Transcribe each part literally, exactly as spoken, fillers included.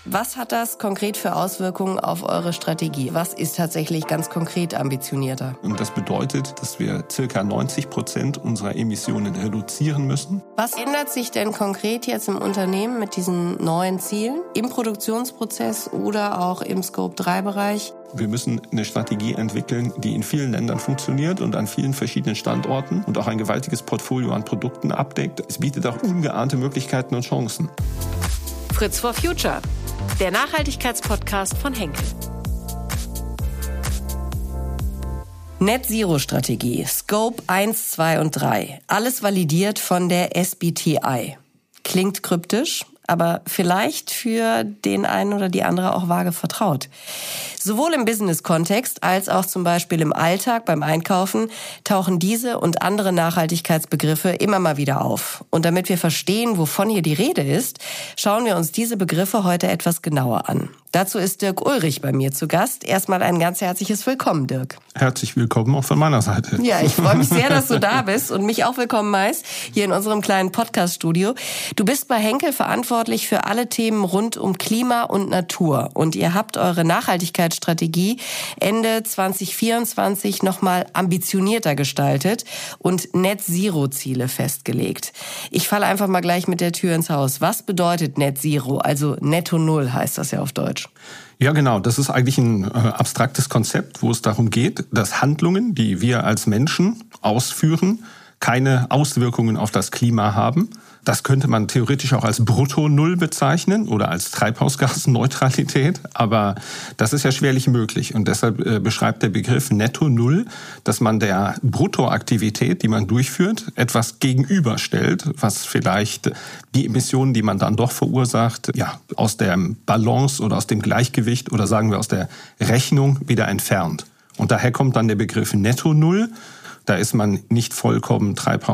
Was hat das konkret für Auswirkungen auf eure Strategie? Was ist tatsächlich ganz konkret ambitionierter? Und das bedeutet, dass wir ca. neunzig Prozent unserer Emissionen reduzieren müssen. Was ändert sich denn konkret jetzt im Unternehmen mit diesen neuen Zielen? Im Produktionsprozess oder auch im Scope drei Bereich? Wir müssen eine Strategie entwickeln, die in vielen Ländern funktioniert und an vielen verschiedenen Standorten und auch ein gewaltiges Portfolio an Produkten abdeckt. Es bietet auch ungeahnte Möglichkeiten und Chancen. Fritz for Future, der Nachhaltigkeitspodcast von Henkel. Net-Zero-Strategie, Scope eins, zwei und drei. Alles validiert von der S B T I. Klingt kryptisch, aber vielleicht für den einen oder die andere auch vage vertraut. Sowohl im Business-Kontext als auch zum Beispiel im Alltag beim Einkaufen tauchen diese und andere Nachhaltigkeitsbegriffe immer mal wieder auf. Und damit wir verstehen, wovon hier die Rede ist, schauen wir uns diese Begriffe heute etwas genauer an. Dazu ist Dirk Ulrich bei mir zu Gast. Erstmal ein ganz herzliches Willkommen, Dirk. Herzlich willkommen auch von meiner Seite. Ja, ich freue mich sehr, dass du da bist und mich auch willkommen heißt, hier in unserem kleinen Podcast-Studio. Du bist bei Henkel verantwortlich für alle Themen rund um Klima und Natur. Und ihr habt eure Nachhaltigkeitsstrategie Ende zwanzig vierundzwanzig nochmal ambitionierter gestaltet und Net-Zero-Ziele festgelegt. Ich falle einfach mal gleich mit der Tür ins Haus. Was bedeutet Net-Zero? Also Netto Null heißt das ja auf Deutsch. Ja, genau. Das ist eigentlich ein äh, abstraktes Konzept, wo es darum geht, dass Handlungen, die wir als Menschen ausführen, keine Auswirkungen auf das Klima haben. Das könnte man theoretisch auch als Brutto-Null bezeichnen oder als Treibhausgasneutralität, aber das ist ja schwerlich möglich. Und deshalb äh, beschreibt der Begriff Netto-Null, dass man der Bruttoaktivität, die man durchführt, etwas gegenüberstellt, was vielleicht die Emissionen, die man dann doch verursacht, ja, aus der Balance oder aus dem Gleichgewicht oder sagen wir aus der Rechnung wieder entfernt. Und daher kommt dann der Begriff Netto-Null. Da ist man nicht vollkommen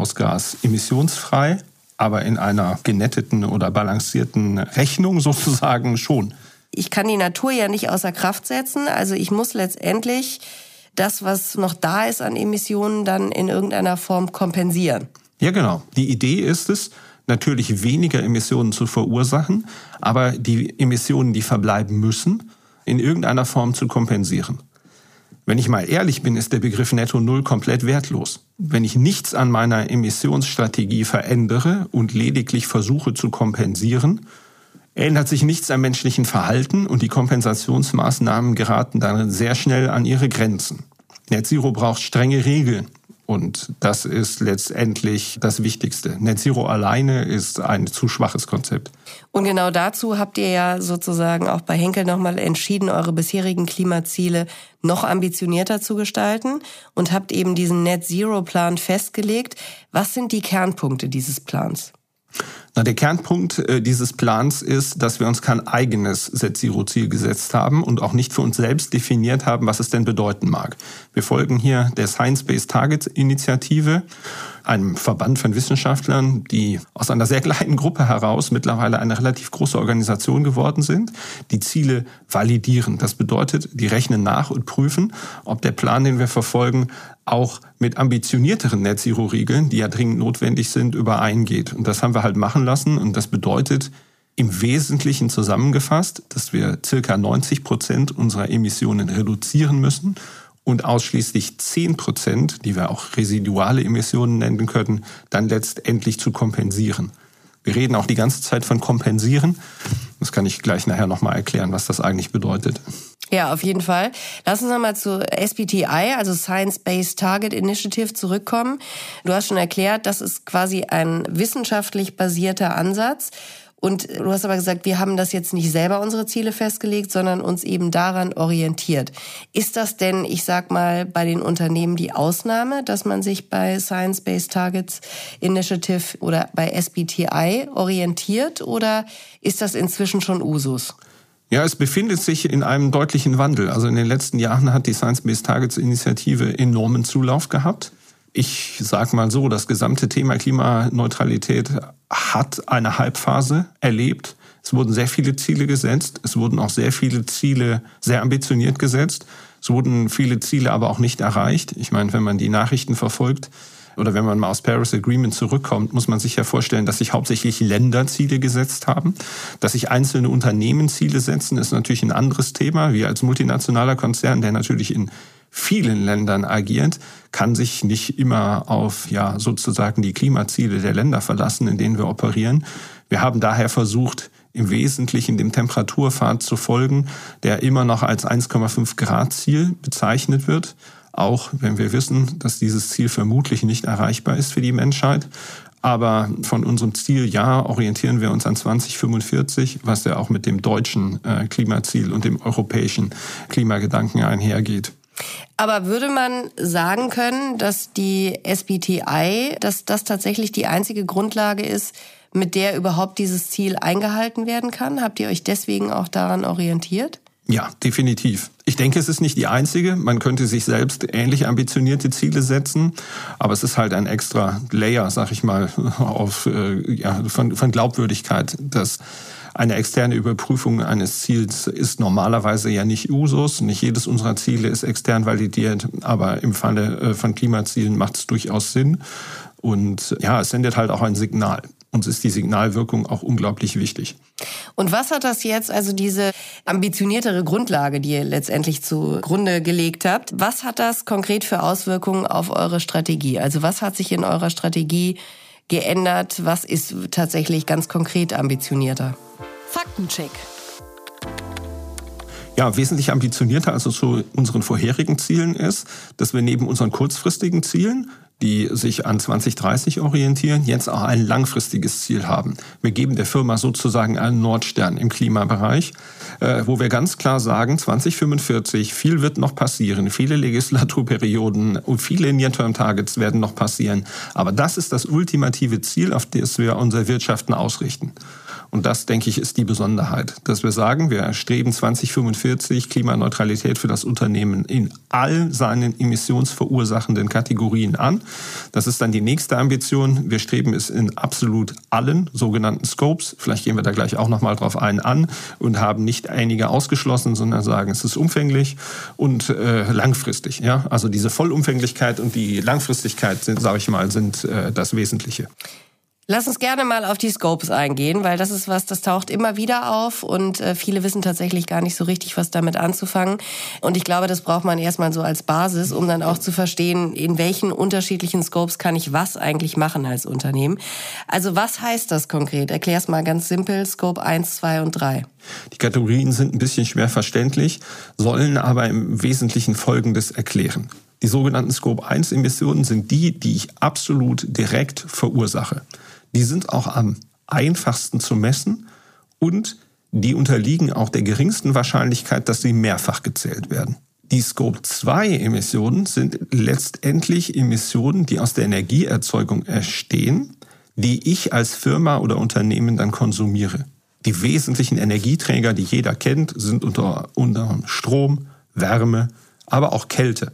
treibhausgasemissionsfrei, aber in einer genetteten oder balancierten Rechnung sozusagen schon. Ich kann die Natur ja nicht außer Kraft setzen. Also ich muss letztendlich das, was noch da ist an Emissionen, dann in irgendeiner Form kompensieren. Ja, genau. Die Idee ist es, natürlich weniger Emissionen zu verursachen, aber die Emissionen, die verbleiben müssen, in irgendeiner Form zu kompensieren. Wenn ich mal ehrlich bin, ist der Begriff Netto Null komplett wertlos. Wenn ich nichts an meiner Emissionsstrategie verändere und lediglich versuche zu kompensieren, ändert sich nichts am menschlichen Verhalten und die Kompensationsmaßnahmen geraten dann sehr schnell an ihre Grenzen. Net Zero braucht strenge Regeln. Und das ist letztendlich das Wichtigste. Net Zero alleine ist ein zu schwaches Konzept. Und genau dazu habt ihr ja sozusagen auch bei Henkel nochmal entschieden, eure bisherigen Klimaziele noch ambitionierter zu gestalten und habt eben diesen Net Zero Plan festgelegt. Was sind die Kernpunkte dieses Plans? Na, der Kernpunkt äh, dieses Plans ist, dass wir uns kein eigenes Net Zero Ziel gesetzt haben und auch nicht für uns selbst definiert haben, was es denn bedeuten mag. Wir folgen hier der Science-Based Targets Initiative, einem Verband von Wissenschaftlern, die aus einer sehr kleinen Gruppe heraus mittlerweile eine relativ große Organisation geworden sind, die Ziele validieren. Das bedeutet, die rechnen nach und prüfen, ob der Plan, den wir verfolgen, auch mit ambitionierteren Net Zero Regeln, die ja dringend notwendig sind, übereingeht. Und das haben wir halt machen lassen. Und das bedeutet im Wesentlichen zusammengefasst, dass wir circa neunzig Prozent unserer Emissionen reduzieren müssen und ausschließlich zehn Prozent, die wir auch residuale Emissionen nennen können, dann letztendlich zu kompensieren. Wir reden auch die ganze Zeit von kompensieren. Das kann ich gleich nachher nochmal erklären, was das eigentlich bedeutet. Ja, auf jeden Fall. Lass uns nochmal zu S B T I, also Science-Based Target Initiative, zurückkommen. Du hast schon erklärt, das ist quasi ein wissenschaftlich basierter Ansatz. Und du hast aber gesagt, wir haben das jetzt nicht selber unsere Ziele festgelegt, sondern uns eben daran orientiert. Ist das denn, ich sag mal, bei den Unternehmen die Ausnahme, dass man sich bei Science-Based Targets Initiative oder bei S B T I orientiert, oder ist das inzwischen schon Usus? Ja, es befindet sich in einem deutlichen Wandel. Also in den letzten Jahren hat die Science-Based Targets Initiative enormen Zulauf gehabt. Ich sag mal so, das gesamte Thema Klimaneutralität hat eine Halbphase erlebt. Es wurden sehr viele Ziele gesetzt. Es wurden auch sehr viele Ziele sehr ambitioniert gesetzt. Es wurden viele Ziele aber auch nicht erreicht. Ich meine, wenn man die Nachrichten verfolgt, oder wenn man mal aus Paris Agreement zurückkommt, muss man sich ja vorstellen, dass sich hauptsächlich Länder Ziele gesetzt haben. Dass sich einzelne Unternehmen Ziele setzen, ist natürlich ein anderes Thema. Wir als multinationaler Konzern, der natürlich in vielen Ländern agiert, kann sich nicht immer auf ja sozusagen die Klimaziele der Länder verlassen, in denen wir operieren. Wir haben daher versucht, im Wesentlichen dem Temperaturpfad zu folgen, der immer noch als eins Komma fünf Grad Ziel bezeichnet wird. Auch wenn wir wissen, dass dieses Ziel vermutlich nicht erreichbar ist für die Menschheit. Aber von unserem Zieljahr orientieren wir uns an zwanzig fünfundvierzig, was ja auch mit dem deutschen äh, Klimaziel und dem europäischen Klimagedanken einhergeht. Aber würde man sagen können, dass die S B T I, dass das tatsächlich die einzige Grundlage ist, mit der überhaupt dieses Ziel eingehalten werden kann? Habt ihr euch deswegen auch daran orientiert? Ja, definitiv. Ich denke, es ist nicht die einzige. Man könnte sich selbst ähnlich ambitionierte Ziele setzen, aber es ist halt ein extra Layer, sag ich mal, auf, äh, ja, von, von Glaubwürdigkeit, dass eine externe Überprüfung eines Ziels ist normalerweise ja nicht Usus. Nicht jedes unserer Ziele ist extern validiert, aber im Falle von Klimazielen macht es durchaus Sinn. Und ja, es sendet halt auch ein Signal. Uns ist die Signalwirkung auch unglaublich wichtig. Und was hat das jetzt, also diese ambitioniertere Grundlage, die ihr letztendlich zugrunde gelegt habt, was hat das konkret für Auswirkungen auf eure Strategie? Also was hat sich in eurer Strategie geändert? Was ist tatsächlich ganz konkret ambitionierter? Faktencheck. Ja, wesentlich ambitionierter als zu unseren vorherigen Zielen ist, dass wir neben unseren kurzfristigen Zielen, die sich an zwanzig dreißig orientieren, jetzt auch ein langfristiges Ziel haben. Wir geben der Firma sozusagen einen Nordstern im Klimabereich, äh, wo wir ganz klar sagen, zwanzig fünfundvierzig, viel wird noch passieren, viele Legislaturperioden und viele Near-Term-Targets werden noch passieren. Aber das ist das ultimative Ziel, auf das wir unser Wirtschaften ausrichten. Und das, denke ich, ist die Besonderheit, dass wir sagen, wir streben zwanzig fünfundvierzig Klimaneutralität für das Unternehmen in all seinen emissionsverursachenden Kategorien an. Das ist dann die nächste Ambition. Wir streben es in absolut allen sogenannten Scopes, vielleicht gehen wir da gleich auch nochmal drauf ein, an und haben nicht einige ausgeschlossen, sondern sagen, es ist umfänglich und äh, langfristig. Ja? Also diese Vollumfänglichkeit und die Langfristigkeit sind, sage ich mal, sind äh, das Wesentliche. Lass uns gerne mal auf die Scopes eingehen, weil das ist was, das taucht immer wieder auf und äh, viele wissen tatsächlich gar nicht so richtig, was damit anzufangen. Und ich glaube, das braucht man erstmal so als Basis, um dann auch zu verstehen, in welchen unterschiedlichen Scopes kann ich was eigentlich machen als Unternehmen. Also was heißt das konkret? Erklär's mal ganz simpel, Scope eins, zwei und drei. Die Kategorien sind ein bisschen schwer verständlich, sollen aber im Wesentlichen Folgendes erklären. Die sogenannten Scope eins Emissionen sind die, die ich absolut direkt verursache. Die sind auch am einfachsten zu messen und die unterliegen auch der geringsten Wahrscheinlichkeit, dass sie mehrfach gezählt werden. Die Scope zwei Emissionen sind letztendlich Emissionen, die aus der Energieerzeugung entstehen, die ich als Firma oder Unternehmen dann konsumiere. Die wesentlichen Energieträger, die jeder kennt, sind unter anderem Strom, Wärme, aber auch Kälte.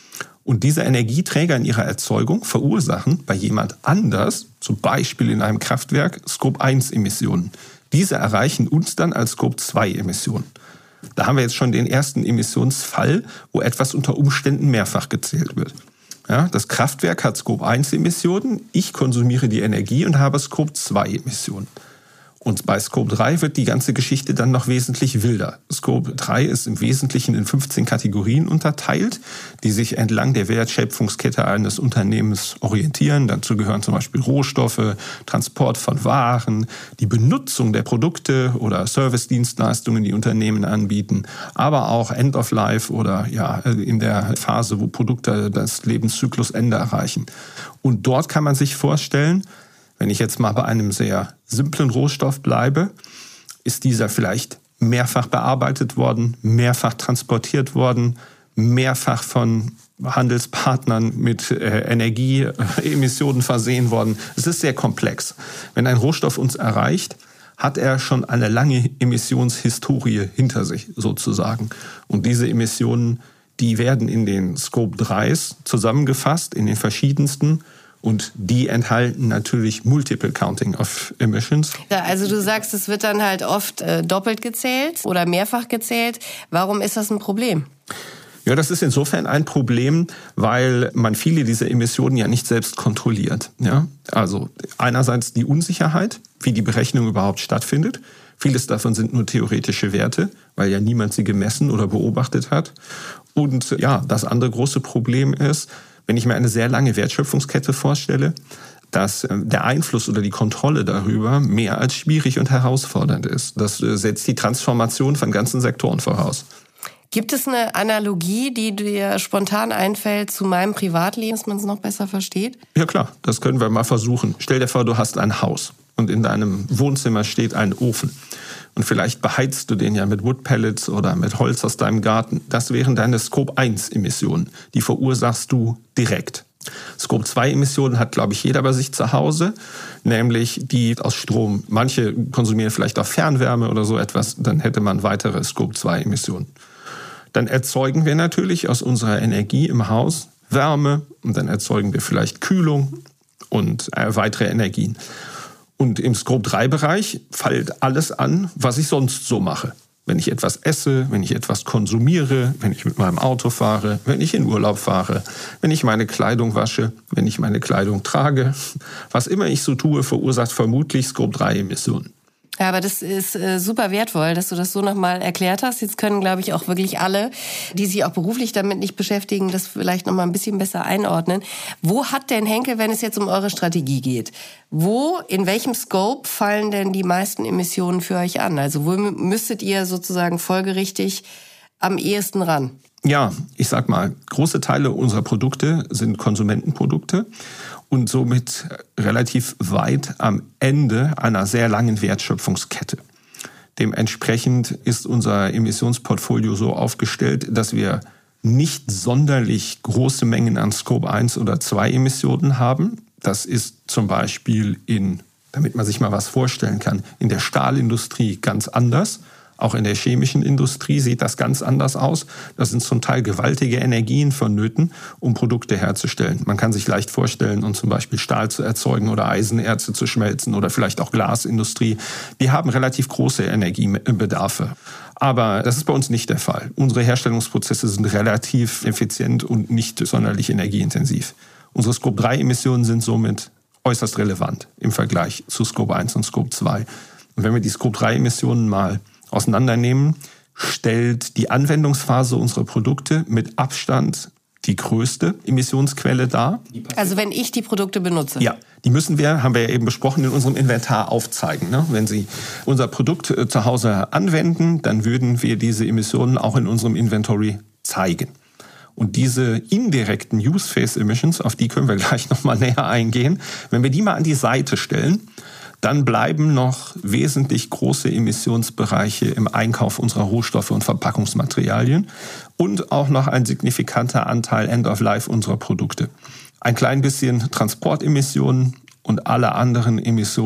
Und diese Energieträger in ihrer Erzeugung verursachen bei jemand anders, zum Beispiel in einem Kraftwerk, Scope eins Emissionen. Diese erreichen uns dann als Scope zwei Emissionen. Da haben wir jetzt schon den ersten Emissionsfall, wo etwas unter Umständen mehrfach gezählt wird. Ja, das Kraftwerk hat Scope eins Emissionen, ich konsumiere die Energie und habe Scope zwei Emissionen. Und bei Scope drei wird die ganze Geschichte dann noch wesentlich wilder. Scope drei ist im Wesentlichen in fünfzehn Kategorien unterteilt, die sich entlang der Wertschöpfungskette eines Unternehmens orientieren. Dazu gehören zum Beispiel Rohstoffe, Transport von Waren, die Benutzung der Produkte oder Service-Dienstleistungen, die Unternehmen anbieten, aber auch End of Life oder ja in der Phase, wo Produkte das Lebenszyklusende erreichen. Und dort kann man sich vorstellen, wenn ich jetzt mal bei einem sehr simplen Rohstoff bleibe, ist dieser vielleicht mehrfach bearbeitet worden, mehrfach transportiert worden, mehrfach von Handelspartnern mit äh, Energieemissionen versehen worden. Es ist sehr komplex. Wenn ein Rohstoff uns erreicht, hat er schon eine lange Emissionshistorie hinter sich sozusagen. Und diese Emissionen, die werden in den Scope dreis zusammengefasst, in den verschiedensten. Und die enthalten natürlich Multiple Counting of Emissions. Ja, also du sagst, es wird dann halt oft äh, doppelt gezählt oder mehrfach gezählt. Warum ist das ein Problem? Ja, das ist insofern ein Problem, weil man viele dieser Emissionen ja nicht selbst kontrolliert. Ja? Also einerseits die Unsicherheit, wie die Berechnung überhaupt stattfindet. Vieles davon sind nur theoretische Werte, weil ja niemand sie gemessen oder beobachtet hat. Und ja, das andere große Problem ist, wenn ich mir eine sehr lange Wertschöpfungskette vorstelle, dass der Einfluss oder die Kontrolle darüber mehr als schwierig und herausfordernd ist. Das setzt die Transformation von ganzen Sektoren voraus. Gibt es eine Analogie, die dir spontan einfällt zu meinem Privatleben, dass man es noch besser versteht? Ja klar, das können wir mal versuchen. Stell dir vor, du hast ein Haus und in deinem Wohnzimmer steht ein Ofen. Und vielleicht beheizt du den ja mit Woodpellets oder mit Holz aus deinem Garten. Das wären deine Scope eins Emissionen. Die verursachst du direkt. Scope zwei Emissionen hat, glaube ich, jeder bei sich zu Hause, nämlich die aus Strom. Manche konsumieren vielleicht auch Fernwärme oder so etwas, dann hätte man weitere Scope zwei Emissionen. Dann erzeugen wir natürlich aus unserer Energie im Haus Wärme und dann erzeugen wir vielleicht Kühlung und weitere Energien. Und im Scope drei Bereich fällt alles an, was ich sonst so mache. Wenn ich etwas esse, wenn ich etwas konsumiere, wenn ich mit meinem Auto fahre, wenn ich in Urlaub fahre, wenn ich meine Kleidung wasche, wenn ich meine Kleidung trage. Was immer ich so tue, verursacht vermutlich Scope drei Emissionen. Ja, aber das ist äh, super wertvoll, dass du das so nochmal erklärt hast. Jetzt können, glaube ich, auch wirklich alle, die sich auch beruflich damit nicht beschäftigen, das vielleicht nochmal ein bisschen besser einordnen. Wo hat denn Henkel, wenn es jetzt um eure Strategie geht, wo, in welchem Scope fallen denn die meisten Emissionen für euch an? Also wo müsstet ihr sozusagen folgerichtig am ehesten ran? Ja, ich sag mal, große Teile unserer Produkte sind Konsumentenprodukte und somit relativ weit am Ende einer sehr langen Wertschöpfungskette. Dementsprechend ist unser Emissionsportfolio so aufgestellt, dass wir nicht sonderlich große Mengen an Scope eins oder zwei Emissionen haben. Das ist zum Beispiel in, damit man sich mal was vorstellen kann, in der Stahlindustrie ganz anders. Auch in der chemischen Industrie sieht das ganz anders aus. Das sind zum Teil gewaltige Energien vonnöten, um Produkte herzustellen. Man kann sich leicht vorstellen, um zum Beispiel Stahl zu erzeugen oder Eisenerze zu schmelzen oder vielleicht auch Glasindustrie. Wir haben relativ große Energiebedarfe. Aber das ist bei uns nicht der Fall. Unsere Herstellungsprozesse sind relativ effizient und nicht sonderlich energieintensiv. Unsere Scope drei Emissionen sind somit äußerst relevant im Vergleich zu Scope eins und Scope zwei. Und wenn wir die Scope drei Emissionen mal auseinandernehmen, stellt die Anwendungsphase unserer Produkte mit Abstand die größte Emissionsquelle dar. Also wenn ich die Produkte benutze? Ja, die müssen wir, haben wir ja eben besprochen, in unserem Inventar aufzeigen. Ne? Wenn Sie unser Produkt äh, zu Hause anwenden, dann würden wir diese Emissionen auch in unserem Inventory zeigen. Und diese indirekten Use-Phase-Emissions, auf die können wir gleich nochmal näher eingehen, wenn wir die mal an die Seite stellen, dann bleiben noch wesentlich große Emissionsbereiche im Einkauf unserer Rohstoffe und Verpackungsmaterialien und auch noch ein signifikanter Anteil End-of-Life unserer Produkte. Ein klein bisschen Transportemissionen und alle anderen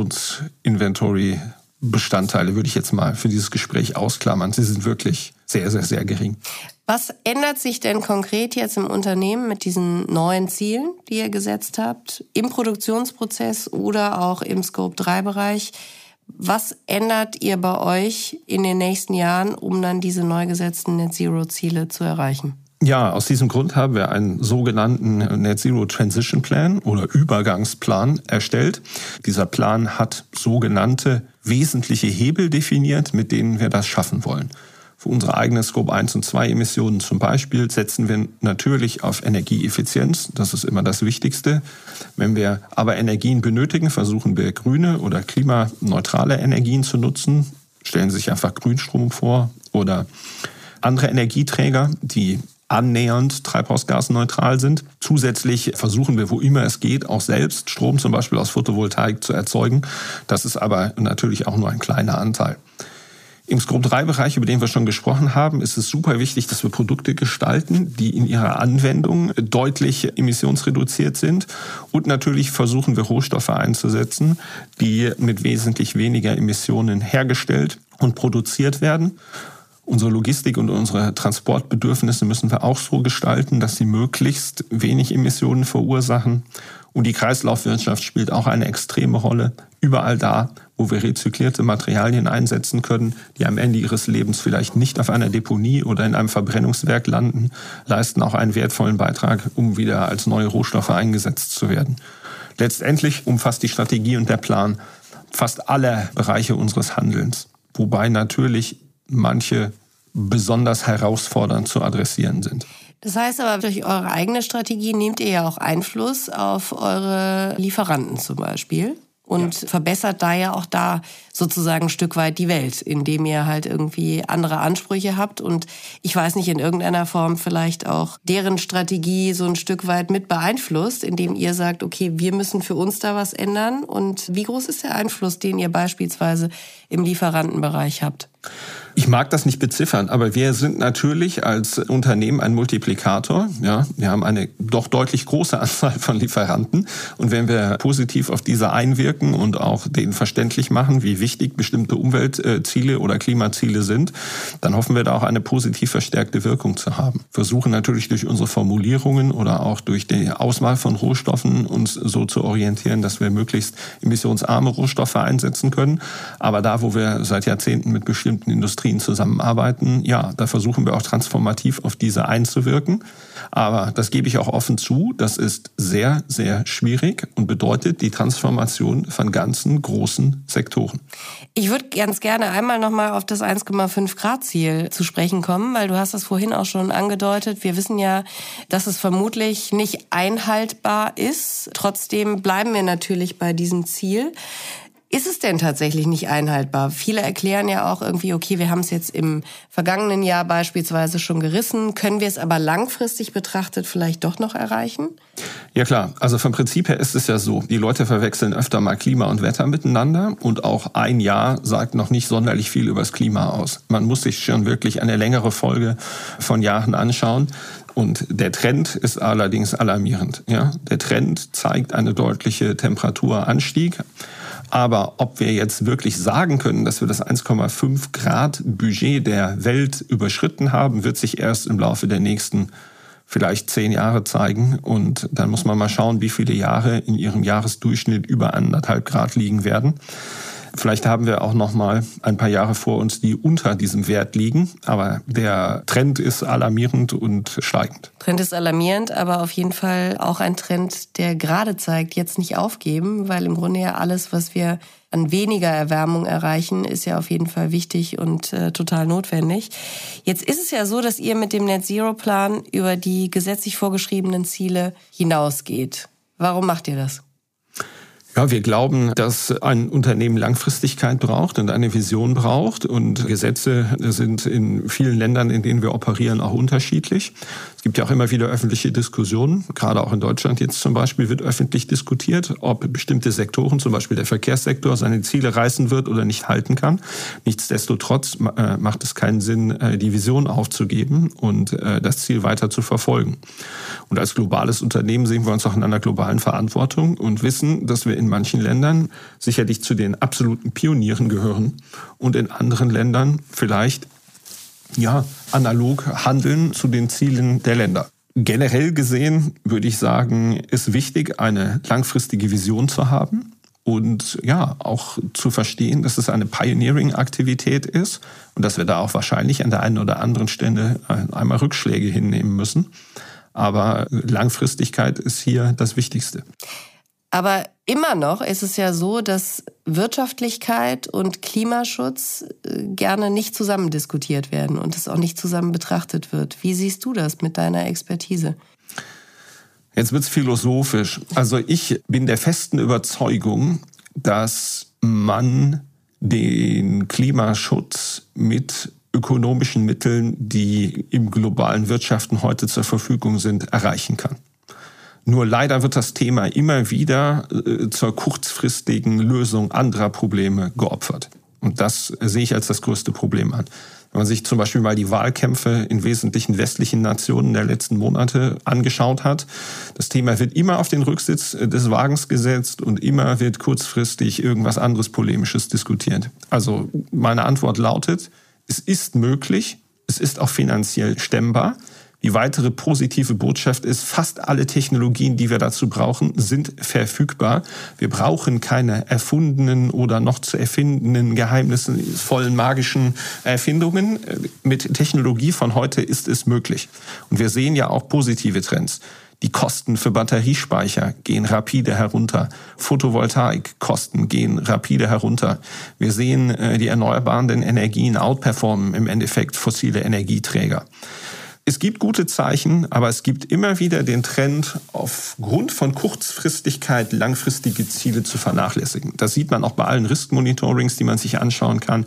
Emissions-Inventory-Bestandteile würde ich jetzt mal für dieses Gespräch ausklammern. Sie sind wirklich sehr, sehr, sehr gering. Was ändert sich denn konkret jetzt im Unternehmen mit diesen neuen Zielen, die ihr gesetzt habt, im Produktionsprozess oder auch im Scope drei Bereich? Was ändert ihr bei euch in den nächsten Jahren, um dann diese neu gesetzten Net-Zero-Ziele zu erreichen? Ja, aus diesem Grund haben wir einen sogenannten Net-Zero Transition Plan oder Übergangsplan erstellt. Dieser Plan hat sogenannte wesentliche Hebel definiert, mit denen wir das schaffen wollen. Für unsere eigenen Scope eins und zwei Emissionen zum Beispiel setzen wir natürlich auf Energieeffizienz. Das ist immer das Wichtigste. Wenn wir aber Energien benötigen, versuchen wir grüne oder klimaneutrale Energien zu nutzen. Stellen Sie sich einfach Grünstrom vor oder andere Energieträger, die annähernd treibhausgasneutral sind. Zusätzlich versuchen wir, wo immer es geht, auch selbst Strom zum Beispiel aus Photovoltaik zu erzeugen. Das ist aber natürlich auch nur ein kleiner Anteil. Im Scope drei Bereich, über den wir schon gesprochen haben, ist es super wichtig, dass wir Produkte gestalten, die in ihrer Anwendung deutlich emissionsreduziert sind. Und natürlich versuchen wir, Rohstoffe einzusetzen, die mit wesentlich weniger Emissionen hergestellt und produziert werden. Unsere Logistik und unsere Transportbedürfnisse müssen wir auch so gestalten, dass sie möglichst wenig Emissionen verursachen. Und die Kreislaufwirtschaft spielt auch eine extreme Rolle. Überall da, wo wir rezyklierte Materialien einsetzen können, die am Ende ihres Lebens vielleicht nicht auf einer Deponie oder in einem Verbrennungswerk landen, leisten auch einen wertvollen Beitrag, um wieder als neue Rohstoffe eingesetzt zu werden. Letztendlich umfasst die Strategie und der Plan fast alle Bereiche unseres Handelns, wobei natürlich manche besonders herausfordernd zu adressieren sind. Das heißt aber, durch eure eigene Strategie nehmt ihr ja auch Einfluss auf eure Lieferanten zum Beispiel und ja. verbessert da ja auch da sozusagen ein Stück weit die Welt, indem ihr halt irgendwie andere Ansprüche habt und ich weiß nicht, in irgendeiner Form vielleicht auch deren Strategie so ein Stück weit mit beeinflusst, indem ihr sagt, okay, wir müssen für uns da was ändern. Und wie groß ist der Einfluss, den ihr beispielsweise im Lieferantenbereich habt? Ich mag das nicht beziffern, aber wir sind natürlich als Unternehmen ein Multiplikator. Ja, wir haben eine doch deutlich große Anzahl von Lieferanten. Und wenn wir positiv auf diese einwirken und auch denen verständlich machen, wie wichtig bestimmte Umweltziele oder Klimaziele sind, dann hoffen wir da auch eine positiv verstärkte Wirkung zu haben. Versuchen natürlich durch unsere Formulierungen oder auch durch die Auswahl von Rohstoffen uns so zu orientieren, dass wir möglichst emissionsarme Rohstoffe einsetzen können. Aber da, wo wir seit Jahrzehnten mit bestimmten Industrien zusammenarbeiten, ja, da versuchen wir auch transformativ auf diese einzuwirken. Aber das gebe ich auch offen zu, das ist sehr, sehr schwierig und bedeutet die Transformation von ganzen großen Sektoren. Ich würde ganz gerne einmal nochmal auf das eins Komma fünf Grad Ziel zu sprechen kommen, weil du hast das vorhin auch schon angedeutet. Wir wissen ja, dass es vermutlich nicht einhaltbar ist. Trotzdem bleiben wir natürlich bei diesem Ziel. Ist es denn tatsächlich nicht einhaltbar? Viele erklären ja auch irgendwie, okay, wir haben es jetzt im vergangenen Jahr beispielsweise schon gerissen. Können wir es aber langfristig betrachtet vielleicht doch noch erreichen? Ja klar, also vom Prinzip her ist es ja so, die Leute verwechseln öfter mal Klima und Wetter miteinander und auch ein Jahr sagt noch nicht sonderlich viel über das Klima aus. Man muss sich schon wirklich eine längere Folge von Jahren anschauen. Und der Trend ist allerdings alarmierend. Ja? Der Trend zeigt einen deutlichen Temperaturanstieg. Aber ob wir jetzt wirklich sagen können, dass wir das eins Komma fünf Grad Budget der Welt überschritten haben, wird sich erst im Laufe der nächsten vielleicht zehn Jahre zeigen. Und dann muss man mal schauen, wie viele Jahre in ihrem Jahresdurchschnitt über anderthalb Grad liegen werden. Vielleicht haben wir auch noch mal ein paar Jahre vor uns, die unter diesem Wert liegen. Aber der Trend ist alarmierend und steigend. Trend ist alarmierend, aber auf jeden Fall auch ein Trend, der gerade zeigt, jetzt nicht aufgeben, weil im Grunde ja alles, was wir an weniger Erwärmung erreichen, ist ja auf jeden Fall wichtig und äh, total notwendig. Jetzt ist es ja so, dass ihr mit dem Net-Zero-Plan über die gesetzlich vorgeschriebenen Ziele hinausgeht. Warum macht ihr das? Ja, wir glauben, dass ein Unternehmen Langfristigkeit braucht und eine Vision braucht. Und Gesetze sind in vielen Ländern, in denen wir operieren, auch unterschiedlich. Es gibt ja auch immer wieder öffentliche Diskussionen. Gerade auch in Deutschland jetzt zum Beispiel wird öffentlich diskutiert, ob bestimmte Sektoren, zum Beispiel der Verkehrssektor, seine Ziele reißen wird oder nicht halten kann. Nichtsdestotrotz macht es keinen Sinn, die Vision aufzugeben und das Ziel weiter zu verfolgen. Und als globales Unternehmen sehen wir uns auch in einer globalen Verantwortung und wissen, dass wir in manchen Ländern sicherlich zu den absoluten Pionieren gehören und in anderen Ländern vielleicht ja analog handeln zu den Zielen der Länder. Generell gesehen würde ich sagen, ist wichtig, eine langfristige Vision zu haben und ja auch zu verstehen, dass es eine Pioneering-Aktivität ist und dass wir da auch wahrscheinlich an der einen oder anderen Stelle einmal Rückschläge hinnehmen müssen. Aber Langfristigkeit ist hier das Wichtigste. Aber immer noch ist es ja so, dass Wirtschaftlichkeit und Klimaschutz gerne nicht zusammen diskutiert werden und es auch nicht zusammen betrachtet wird. Wie siehst du das mit deiner Expertise? Jetzt wird's philosophisch. Also ich bin der festen Überzeugung, dass man den Klimaschutz mit ökonomischen Mitteln, die im globalen Wirtschaften heute zur Verfügung sind, erreichen kann. Nur leider wird das Thema immer wieder äh, zur kurzfristigen Lösung anderer Probleme geopfert. Und das sehe ich als das größte Problem an. Wenn man sich zum Beispiel mal die Wahlkämpfe in wesentlichen westlichen Nationen der letzten Monate angeschaut hat, das Thema wird immer auf den Rücksitz des Wagens gesetzt und immer wird kurzfristig irgendwas anderes Polemisches diskutiert. Also meine Antwort lautet, Es ist möglich, es ist auch finanziell stemmbar. Die weitere positive Botschaft ist, fast alle Technologien, die wir dazu brauchen, sind verfügbar. Wir brauchen keine erfundenen oder noch zu erfindenden, geheimnisvollen, magischen Erfindungen. Mit Technologie von heute ist es möglich. Und wir sehen ja auch positive Trends. Die Kosten für Batteriespeicher gehen rapide herunter. Photovoltaikkosten gehen rapide herunter. Wir sehen, die erneuerbaren Energien outperformen im Endeffekt fossile Energieträger. Es gibt gute Zeichen, aber es gibt immer wieder den Trend, aufgrund von Kurzfristigkeit langfristige Ziele zu vernachlässigen. Das sieht man auch bei allen Risk-Monitorings, die man sich anschauen kann.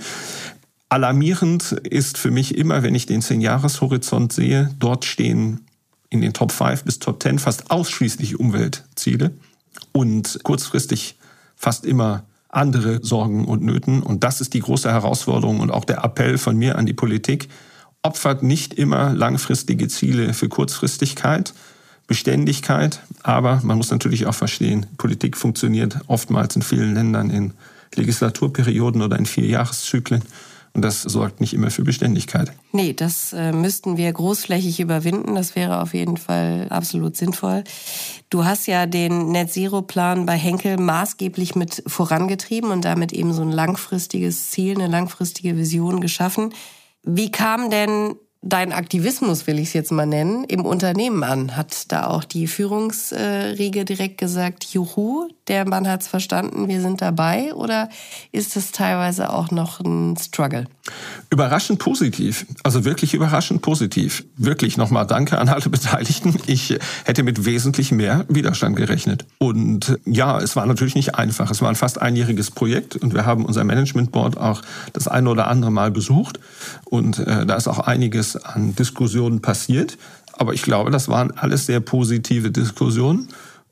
Alarmierend ist für mich immer, wenn ich den zehn-Jahres-Horizont sehe, dort stehen in den Top fünf bis Top zehn fast ausschließlich Umweltziele und kurzfristig fast immer andere Sorgen und Nöten. Und das ist die große Herausforderung und auch der Appell von mir an die Politik. Opfert nicht immer langfristige Ziele für Kurzfristigkeit, Beständigkeit, aber man muss natürlich auch verstehen, Politik funktioniert oftmals in vielen Ländern in Legislaturperioden oder in Vierjahreszyklen und das sorgt nicht immer für Beständigkeit. Nee, das äh, müssten wir großflächig überwinden, das wäre auf jeden Fall absolut sinnvoll. Du hast ja den Net-Zero-Plan bei Henkel maßgeblich mit vorangetrieben und damit eben so ein langfristiges Ziel, eine langfristige Vision geschaffen. Wie kam denn dein Aktivismus, will ich es jetzt mal nennen, im Unternehmen an? Hat da auch die Führungsriege direkt gesagt, juhu, der Mann hat's verstanden, wir sind dabei? Oder ist es teilweise auch noch ein Struggle? Überraschend positiv, also wirklich überraschend positiv. Wirklich nochmal danke an alle Beteiligten. Ich hätte mit wesentlich mehr Widerstand gerechnet. Und ja, es war natürlich nicht einfach. Es war ein fast einjähriges Projekt und wir haben unser Management Board auch das eine oder andere Mal besucht. Und äh, da ist auch einiges an Diskussionen passiert. Aber ich glaube, das waren alles sehr positive Diskussionen.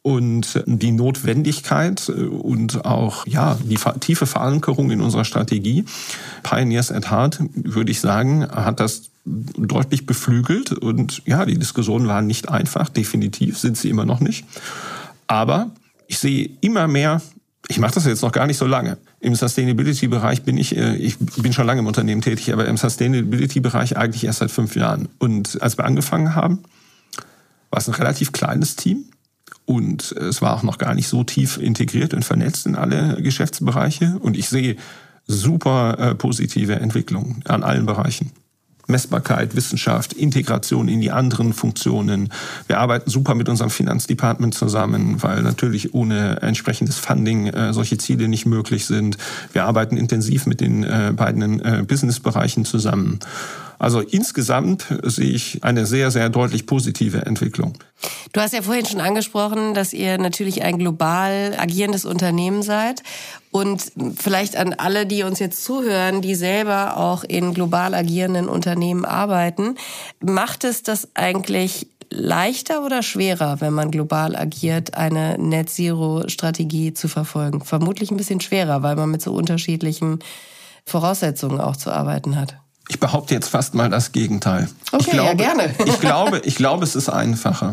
Und die Notwendigkeit und auch ja die tiefe Verankerung in unserer Strategie, Pioneers at Heart, würde ich sagen, hat das deutlich beflügelt. Und ja, die Diskussionen waren nicht einfach, definitiv sind sie immer noch nicht. Aber ich sehe immer mehr, ich mache das jetzt noch gar nicht so lange. Im Sustainability-Bereich bin ich, ich bin schon lange im Unternehmen tätig, aber im Sustainability-Bereich eigentlich erst seit fünf Jahren. Und als wir angefangen haben, war es ein relativ kleines Team. Und es war auch noch gar nicht so tief integriert und vernetzt in alle Geschäftsbereiche. Und ich sehe super äh, positive Entwicklungen an allen Bereichen. Messbarkeit, Wissenschaft, Integration in die anderen Funktionen. Wir arbeiten super mit unserem Finanzdepartement zusammen, weil natürlich ohne entsprechendes Funding äh, solche Ziele nicht möglich sind. Wir arbeiten intensiv mit den äh, beiden äh, Businessbereichen zusammen. Also insgesamt sehe ich eine sehr, sehr deutlich positive Entwicklung. Du hast ja vorhin schon angesprochen, dass ihr natürlich ein global agierendes Unternehmen seid. Und vielleicht an alle, die uns jetzt zuhören, die selber auch in global agierenden Unternehmen arbeiten, macht es das eigentlich leichter oder schwerer, wenn man global agiert, eine Net-Zero-Strategie zu verfolgen? Vermutlich ein bisschen schwerer, weil man mit so unterschiedlichen Voraussetzungen auch zu arbeiten hat. Ich behaupte jetzt fast mal das Gegenteil. Okay, ich glaube, ja, gerne. ich glaube, ich glaube, es ist einfacher.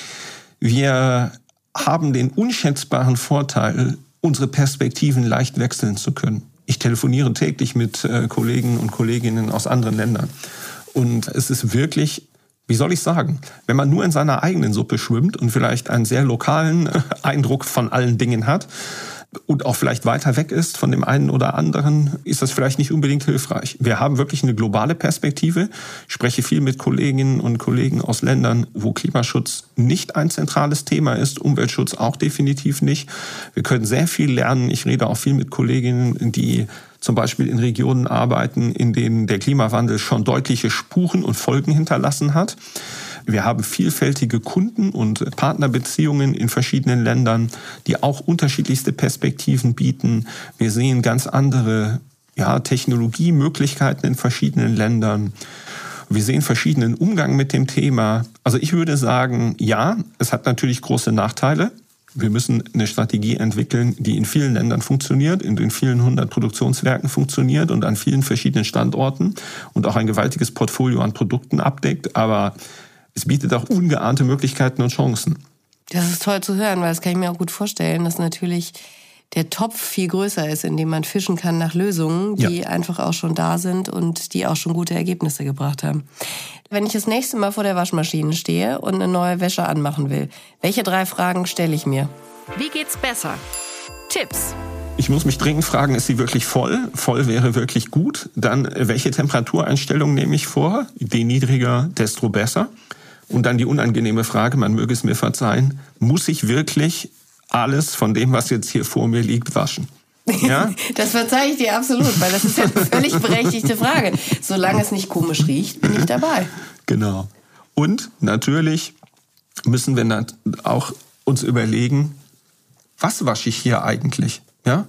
Wir haben den unschätzbaren Vorteil, unsere Perspektiven leicht wechseln zu können. Ich telefoniere täglich mit äh, Kollegen und Kolleginnen aus anderen Ländern. Und es ist wirklich, wie soll ich sagen, wenn man nur in seiner eigenen Suppe schwimmt und vielleicht einen sehr lokalen äh, Eindruck von allen Dingen hat, und auch vielleicht weiter weg ist von dem einen oder anderen, ist das vielleicht nicht unbedingt hilfreich. Wir haben wirklich eine globale Perspektive. Ich spreche viel mit Kolleginnen und Kollegen aus Ländern, wo Klimaschutz nicht ein zentrales Thema ist, Umweltschutz auch definitiv nicht. Wir können sehr viel lernen. Ich rede auch viel mit Kolleginnen, die zum Beispiel in Regionen arbeiten, in denen der Klimawandel schon deutliche Spuren und Folgen hinterlassen hat. Wir haben vielfältige Kunden- und Partnerbeziehungen in verschiedenen Ländern, die auch unterschiedlichste Perspektiven bieten. Wir sehen ganz andere ja, Technologiemöglichkeiten in verschiedenen Ländern. Wir sehen verschiedenen Umgang mit dem Thema. Also ich würde sagen, ja, es hat natürlich große Nachteile. Wir müssen eine Strategie entwickeln, die in vielen Ländern funktioniert, in den vielen hundert Produktionswerken funktioniert und an vielen verschiedenen Standorten und auch ein gewaltiges Portfolio an Produkten abdeckt. Aber es bietet auch ungeahnte Möglichkeiten und Chancen. Das ist toll zu hören, weil das kann ich mir auch gut vorstellen, dass natürlich der Topf viel größer ist, in dem man fischen kann nach Lösungen, die ja. einfach auch schon da sind und die auch schon gute Ergebnisse gebracht haben. Wenn ich das nächste Mal vor der Waschmaschine stehe und eine neue Wäsche anmachen will, welche drei Fragen stelle ich mir? Wie geht's besser? Tipps. Ich muss mich dringend fragen, ist sie wirklich voll? Voll wäre wirklich gut. Dann, welche Temperatureinstellung nehme ich vor? Je niedriger, desto besser. Und dann die unangenehme Frage, man möge es mir verzeihen, muss ich wirklich alles von dem, was jetzt hier vor mir liegt, waschen? Ja? Das verzeihe ich dir absolut, weil das ist ja eine völlig berechtigte Frage. Solange es nicht komisch riecht, bin ich dabei. Genau. Und natürlich müssen wir auch uns überlegen, was wasche ich hier eigentlich? Ja?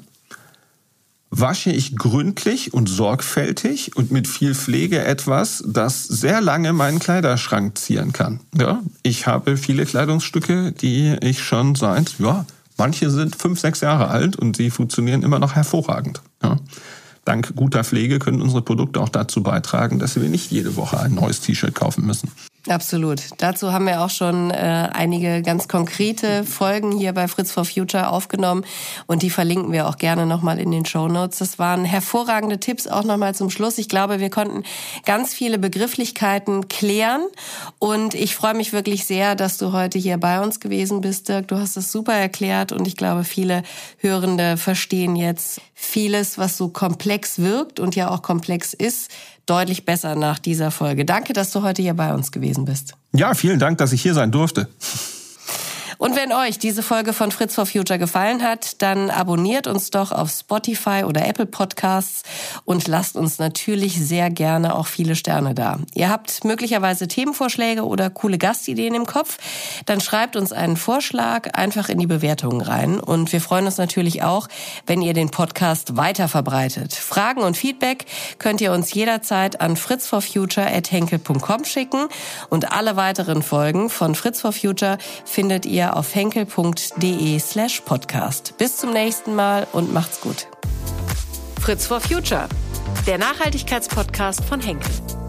Wasche ich gründlich und sorgfältig und mit viel Pflege etwas, das sehr lange meinen Kleiderschrank zieren kann. Ja? Ich habe viele Kleidungsstücke, die ich schon seit, ja, manche sind fünf, sechs Jahre alt und sie funktionieren immer noch hervorragend. Ja? Dank guter Pflege können unsere Produkte auch dazu beitragen, dass wir nicht jede Woche ein neues T-Shirt kaufen müssen. Absolut. Dazu haben wir auch schon äh, einige ganz konkrete Folgen hier bei Fritz for Future aufgenommen und die verlinken wir auch gerne nochmal in den Shownotes. Das waren hervorragende Tipps auch nochmal zum Schluss. Ich glaube, wir konnten ganz viele Begrifflichkeiten klären und ich freue mich wirklich sehr, dass du heute hier bei uns gewesen bist, Dirk. Du hast es super erklärt und ich glaube, viele Hörende verstehen jetzt vieles, was so komplex wirkt und ja auch komplex ist, deutlich besser nach dieser Folge. Danke, dass du heute hier bei uns gewesen bist. Ja, vielen Dank, dass ich hier sein durfte. Und wenn euch diese Folge von Fritz for Future gefallen hat, dann abonniert uns doch auf Spotify oder Apple Podcasts und lasst uns natürlich sehr gerne auch viele Sterne da. Ihr habt möglicherweise Themenvorschläge oder coole Gastideen im Kopf, dann schreibt uns einen Vorschlag einfach in die Bewertungen rein. Und wir freuen uns natürlich auch, wenn ihr den Podcast weiter verbreitet. Fragen und Feedback könnt ihr uns jederzeit an fritz for future at henkel punkt com schicken und alle weiteren Folgen von Fritz for Future findet ihr auf henkel punkt de slash podcast. Bis zum nächsten Mal und macht's gut. Fritz for Future, der Nachhaltigkeitspodcast von Henkel.